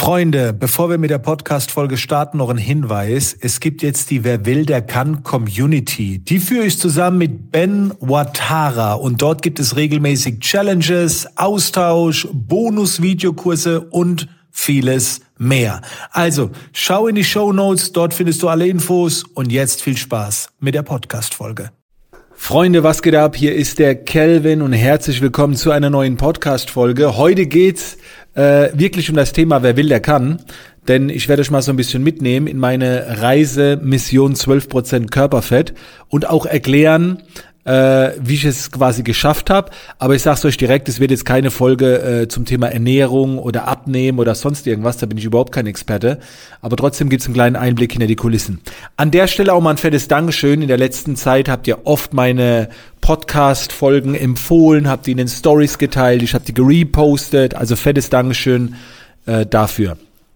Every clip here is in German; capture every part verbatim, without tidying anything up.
Freunde, bevor wir mit der Podcast-Folge starten, noch ein Hinweis. Es gibt jetzt die Wer will, der kann Community. Die führe ich zusammen mit Ben Ouattara und dort gibt es regelmäßig Challenges, Austausch, Bonus-Videokurse und vieles mehr. Also, schau in die Shownotes, dort findest du alle Infos und jetzt viel Spaß mit der Podcast-Folge. Freunde, was geht ab? Hier ist der Kelvin und herzlich willkommen zu einer neuen Podcast-Folge. Heute geht's äh, wirklich um das Thema Wer will, der kann. Denn ich werde euch mal so ein bisschen mitnehmen in meine Reise Mission zwölf Prozent Körperfett und auch erklären, äh, wie ich es quasi geschafft habe. Aber ich sag's euch direkt, es wird jetzt keine Folge äh, zum Thema Ernährung oder Abnehmen oder sonst irgendwas. Da bin ich überhaupt kein Experte. Aber trotzdem gibt's einen kleinen Einblick hinter die Kulissen. An der Stelle auch mal ein fettes Dankeschön. In der letzten Zeit habt ihr oft meine Podcast-Folgen empfohlen, habt die in den Stories geteilt, ich habe die gerepostet. Also fettes Dankeschön äh, dafür.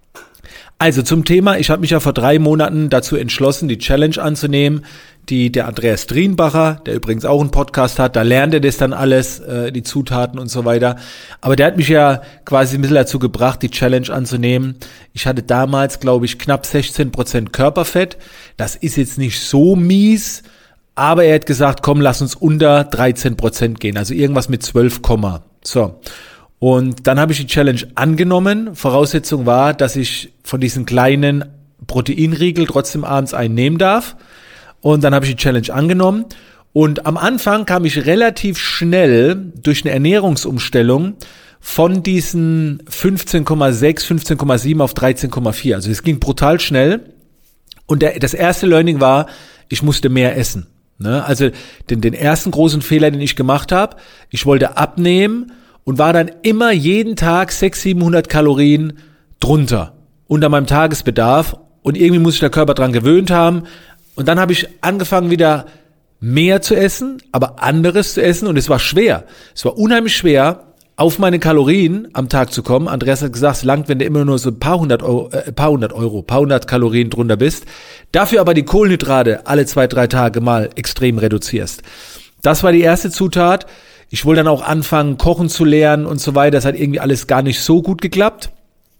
Also zum Thema, ich habe mich ja vor drei Monaten dazu entschlossen, die Challenge anzunehmen, die der Andreas Drienbacher, der übrigens auch einen Podcast hat, da lernt er das dann alles, äh, die Zutaten und so weiter. Aber der hat mich ja quasi ein bisschen dazu gebracht, die Challenge anzunehmen. Ich hatte damals, glaube ich, knapp sechzehn Prozent Körperfett. Das ist jetzt nicht so mies, aber er hat gesagt, komm, lass uns unter dreizehn Prozent gehen, also irgendwas mit zwölf, so. Und dann habe ich die Challenge angenommen. Voraussetzung war, dass ich von diesen kleinen Proteinriegel trotzdem abends einen nehmen darf. Und dann habe ich die Challenge angenommen. Und am Anfang kam ich relativ schnell durch eine Ernährungsumstellung von diesen fünfzehn Komma sechs, fünfzehn Komma sieben auf dreizehn Komma vier. Also es ging brutal schnell. Und der, das erste Learning war, ich musste mehr essen. Ne? Also den, den ersten großen Fehler, den ich gemacht habe, ich wollte abnehmen und war dann immer jeden Tag sechshundert, siebenhundert Kalorien drunter, unter meinem Tagesbedarf. Und irgendwie muss sich der Körper dran gewöhnt haben. Und dann habe ich angefangen wieder mehr zu essen, aber anderes zu essen. Und es war schwer. Es war unheimlich schwer, auf meine Kalorien am Tag zu kommen. Andreas hat gesagt, es langt, wenn du immer nur so ein paar hundert Euro, äh, paar hundert Euro, paar hundert Kalorien drunter bist. Dafür aber die Kohlenhydrate alle zwei, drei Tage mal extrem reduzierst. Das war die erste Zutat. Ich wollte dann auch anfangen, kochen zu lernen und so weiter. Das hat irgendwie alles gar nicht so gut geklappt.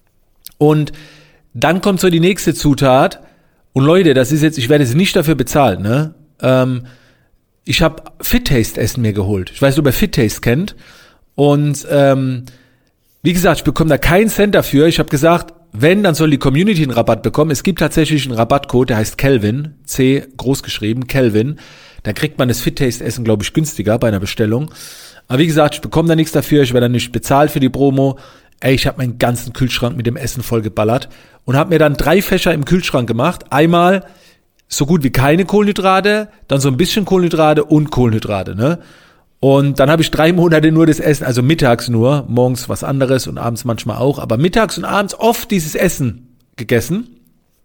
Und dann kommt so die nächste Zutat. Und Leute, das ist jetzt, ich werde jetzt nicht dafür bezahlt, ne? Ähm, ich habe Fit Taste Essen mir geholt. Ich weiß nicht, ob ihr Fit Taste kennt. Und ähm, wie gesagt, ich bekomme da keinen Cent dafür. Ich habe gesagt, wenn, dann soll die Community einen Rabatt bekommen. Es gibt tatsächlich einen Rabattcode, der heißt Kelvin, C groß geschrieben, Kelvin. Dann kriegt man das Fit Taste Essen, glaube ich, günstiger bei einer Bestellung. Aber wie gesagt, ich bekomme da nichts dafür, ich werde dann nicht bezahlt für die Promo. Ey, ich habe meinen ganzen Kühlschrank mit dem Essen vollgeballert und habe mir dann drei Fächer im Kühlschrank gemacht. Einmal so gut wie keine Kohlenhydrate, dann so ein bisschen Kohlenhydrate und Kohlenhydrate, ne? Und dann habe ich drei Monate nur das Essen, also mittags nur, morgens was anderes und abends manchmal auch, aber mittags und abends oft dieses Essen gegessen.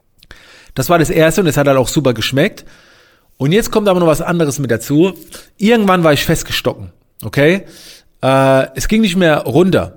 Das war das Erste und es hat halt auch super geschmeckt. Und jetzt kommt aber noch was anderes mit dazu. Irgendwann war ich festgestocken, okay? Äh, es ging nicht mehr runter.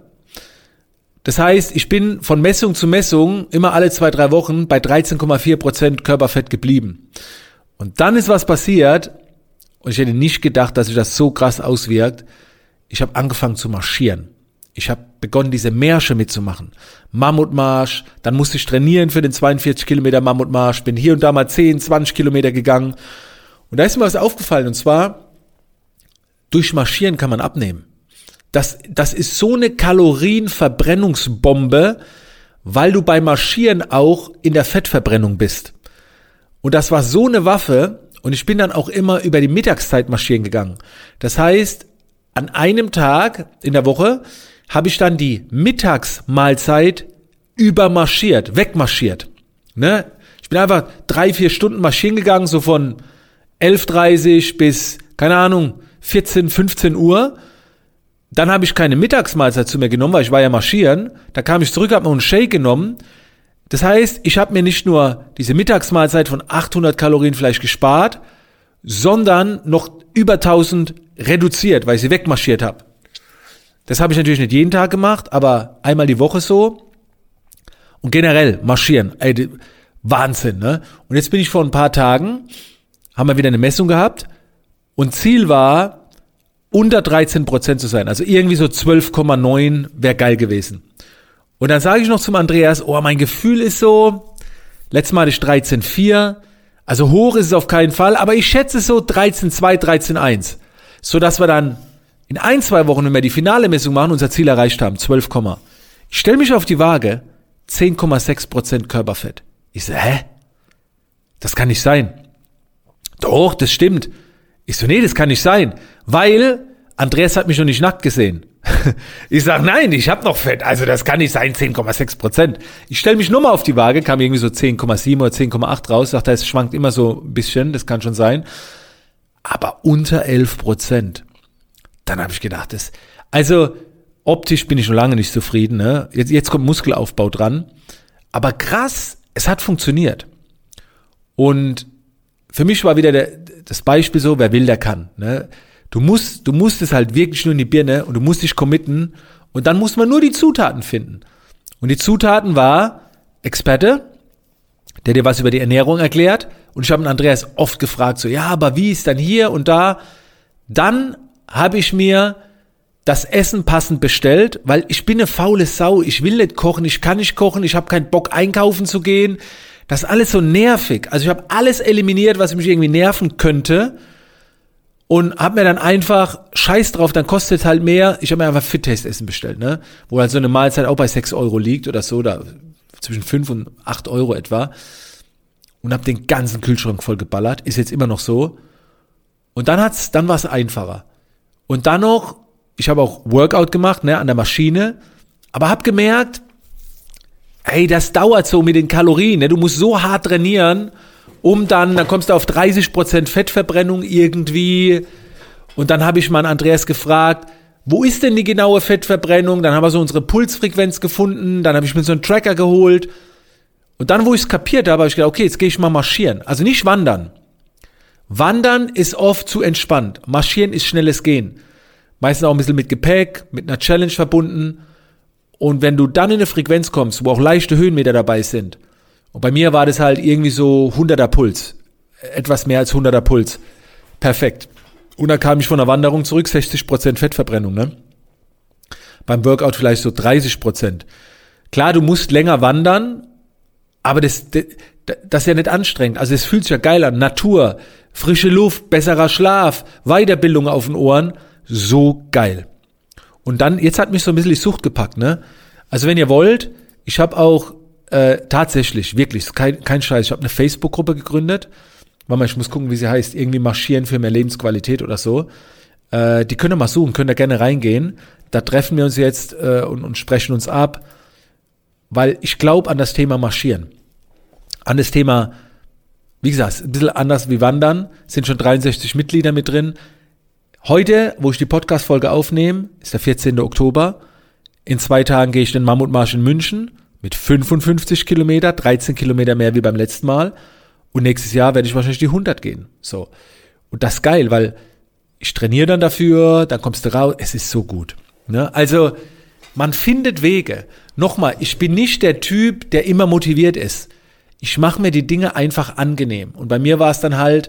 Das heißt, ich bin von Messung zu Messung immer alle zwei, drei Wochen bei dreizehn Komma vier Prozent Körperfett geblieben. Und dann ist was passiert und ich hätte nicht gedacht, dass sich das so krass auswirkt. Ich habe angefangen zu marschieren. Ich habe begonnen, diese Märsche mitzumachen. Mammutmarsch, dann musste ich trainieren für den zweiundvierzig Kilometer Mammutmarsch, bin hier und da mal zehn, zwanzig Kilometer gegangen. Und da ist mir was aufgefallen, und zwar, durch Marschieren kann man abnehmen. Das, das ist so eine Kalorienverbrennungsbombe, weil du beim Marschieren auch in der Fettverbrennung bist. Und das war so eine Waffe, und ich bin dann auch immer über die Mittagszeit marschieren gegangen. Das heißt, an einem Tag in der Woche habe ich dann die Mittagsmahlzeit übermarschiert, wegmarschiert. Ne? Ich bin einfach drei, vier Stunden marschieren gegangen, so von elf Uhr dreißig bis, keine Ahnung, vierzehn, fünfzehn Uhr. Dann habe ich keine Mittagsmahlzeit zu mir genommen, weil ich war ja marschieren. Da kam ich zurück, habe mir einen Shake genommen. Das heißt, ich habe mir nicht nur diese Mittagsmahlzeit von achthundert Kalorien vielleicht gespart, sondern noch über tausend reduziert, weil ich sie wegmarschiert habe. Das habe ich natürlich nicht jeden Tag gemacht, aber einmal die Woche so. Und generell marschieren, ey, Wahnsinn, ne? Und jetzt bin ich vor ein paar Tagen, haben wir wieder eine Messung gehabt und Ziel war, unter dreizehn Prozent zu sein. Also irgendwie so zwölf Komma neun wäre geil gewesen. Und dann sage ich noch zum Andreas, oh, mein Gefühl ist so, letztes Mal hatte ich dreizehn Komma vier, also hoch ist es auf keinen Fall, aber ich schätze so dreizehn Komma zwei, dreizehn Komma eins, sodass wir dann in ein, zwei Wochen, wenn wir die finale Messung machen, unser Ziel erreicht haben, zwölf, ich stelle mich auf die Waage, zehn Komma sechs Prozent Körperfett. Ich so, hä? Das kann nicht sein. Doch, das stimmt. Ich so, nee, das kann nicht sein, weil Andreas hat mich noch nicht nackt gesehen. Ich sag, nein, ich habe noch Fett, also das kann nicht sein, zehn Komma sechs Prozent. Ich stelle mich nur mal auf die Waage, kam irgendwie so zehn Komma sieben oder zehn Komma acht raus, sagt er, es schwankt immer so ein bisschen, das kann schon sein, aber unter elf Prozent. Dann habe ich gedacht, das, also optisch bin ich schon lange nicht zufrieden, ne? Jetzt, jetzt kommt Muskelaufbau dran, aber krass, es hat funktioniert. Und für mich war wieder der, das Beispiel so, wer will, der kann, ne? Du musst, du musst es halt wirklich nur in die Birne und du musst dich committen und dann muss man nur die Zutaten finden. Und die Zutaten war Experte, der dir was über die Ernährung erklärt und ich habe den Andreas oft gefragt, so, ja, aber wie ist dann hier und da? Dann habe ich mir das Essen passend bestellt, weil ich bin eine faule Sau, ich will nicht kochen, ich kann nicht kochen, ich habe keinen Bock einkaufen zu gehen. Das ist alles so nervig. Also ich habe alles eliminiert, was mich irgendwie nerven könnte. Und hab mir dann einfach, scheiß drauf, dann kostet es halt mehr, ich habe mir einfach Fit-Taste-Essen bestellt, ne, wo halt so eine Mahlzeit auch bei sechs Euro liegt oder so, da zwischen fünf und acht Euro etwa und hab den ganzen Kühlschrank voll geballert, ist jetzt immer noch so und dann hat's, dann war's einfacher und dann noch, ich habe auch Workout gemacht, ne, an der Maschine, aber hab gemerkt, hey, das dauert so mit den Kalorien, ne, du musst so hart trainieren, um dann, dann kommst du auf dreißig Prozent Fettverbrennung irgendwie und dann habe ich mal Andreas gefragt, wo ist denn die genaue Fettverbrennung? Dann haben wir so unsere Pulsfrequenz gefunden, dann habe ich mir so einen Tracker geholt und dann, wo ich es kapiert habe, habe ich gedacht, okay, jetzt gehe ich mal marschieren, also nicht wandern. Wandern ist oft zu entspannt, marschieren ist schnelles Gehen, meistens auch ein bisschen mit Gepäck, mit einer Challenge verbunden und wenn du dann in eine Frequenz kommst, wo auch leichte Höhenmeter dabei sind, und bei mir war das halt irgendwie so hunderter Puls. Etwas mehr als hunderter Puls. Perfekt. Und dann kam ich von der Wanderung zurück, sechzig Prozent Fettverbrennung, ne? Beim Workout vielleicht so dreißig Prozent. Klar, du musst länger wandern, aber das, das, das ist ja nicht anstrengend. Also es fühlt sich ja geil an. Natur, frische Luft, besserer Schlaf, Weiterbildung auf den Ohren. So geil. Und dann, jetzt hat mich so ein bisschen die Sucht gepackt, ne? Also wenn ihr wollt, ich habe auch Äh, tatsächlich, wirklich, kein, kein Scheiß. Ich habe eine Facebook-Gruppe gegründet. Warte mal, ich muss gucken, wie sie heißt. Irgendwie Marschieren für mehr Lebensqualität oder so. Äh, die könnt ihr mal suchen, könnt ihr gerne reingehen. Da treffen wir uns jetzt äh, und, und sprechen uns ab. Weil ich glaube an das Thema Marschieren. An das Thema, wie gesagt, ein bisschen anders wie Wandern. Sind schon dreiundsechzig Mitglieder mit drin. Heute, wo ich die Podcast-Folge aufnehme, ist der vierzehnten Oktober. In zwei Tagen gehe ich den Mammutmarsch in München. Mit fünfundfünfzig Kilometer, dreizehn Kilometer mehr wie beim letzten Mal. Und nächstes Jahr werde ich wahrscheinlich die hundert gehen. So. Und das ist geil, weil ich trainiere dann dafür, dann kommst du raus. Es ist so gut. Ne? Also, man findet Wege. Nochmal, ich bin nicht der Typ, der immer motiviert ist. Ich mache mir die Dinge einfach angenehm. Und bei mir war es dann halt,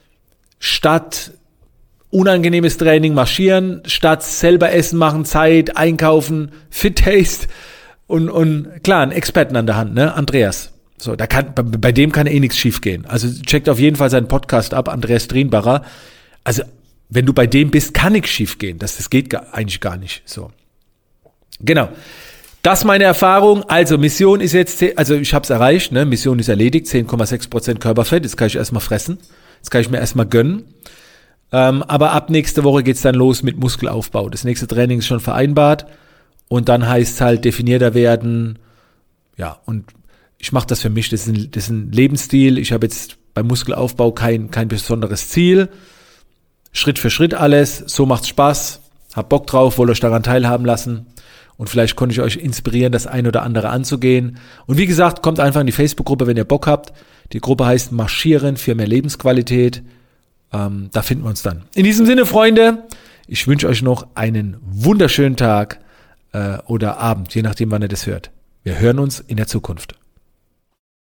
statt unangenehmes Training marschieren, statt selber Essen machen, Zeit, einkaufen, Fit-Taste. Und, und klar, einen Experten an der Hand, ne, Andreas. So, da kann, bei, bei dem kann eh nichts schief gehen. Also checkt auf jeden Fall seinen Podcast ab, Andreas Drienbacher. Also, wenn du bei dem bist, kann nichts schief gehen. Das, das geht gar, eigentlich gar nicht. So. Genau. Das ist meine Erfahrung. Also, Mission ist jetzt, also ich habe es erreicht, ne, Mission ist erledigt, zehn Komma sechs Prozent Körperfett. Jetzt kann ich erstmal fressen. Jetzt kann ich mir erstmal gönnen. Ähm, aber ab nächste Woche geht's dann los mit Muskelaufbau. Das nächste Training ist schon vereinbart. Und dann heißt es halt definierter werden, ja, und ich mache das für mich, das ist ein, das ist ein Lebensstil, ich habe jetzt beim Muskelaufbau kein, kein besonderes Ziel, Schritt für Schritt alles, so macht's Spaß, hab Bock drauf, wollt euch daran teilhaben lassen und vielleicht konnte ich euch inspirieren, das ein oder andere anzugehen. Und wie gesagt, kommt einfach in die Facebook-Gruppe, wenn ihr Bock habt, die Gruppe heißt Marschieren für mehr Lebensqualität, ähm, da finden wir uns dann. In diesem Sinne, Freunde, ich wünsche euch noch einen wunderschönen Tag, oder Abend, je nachdem, wann ihr das hört. Wir hören uns in der Zukunft.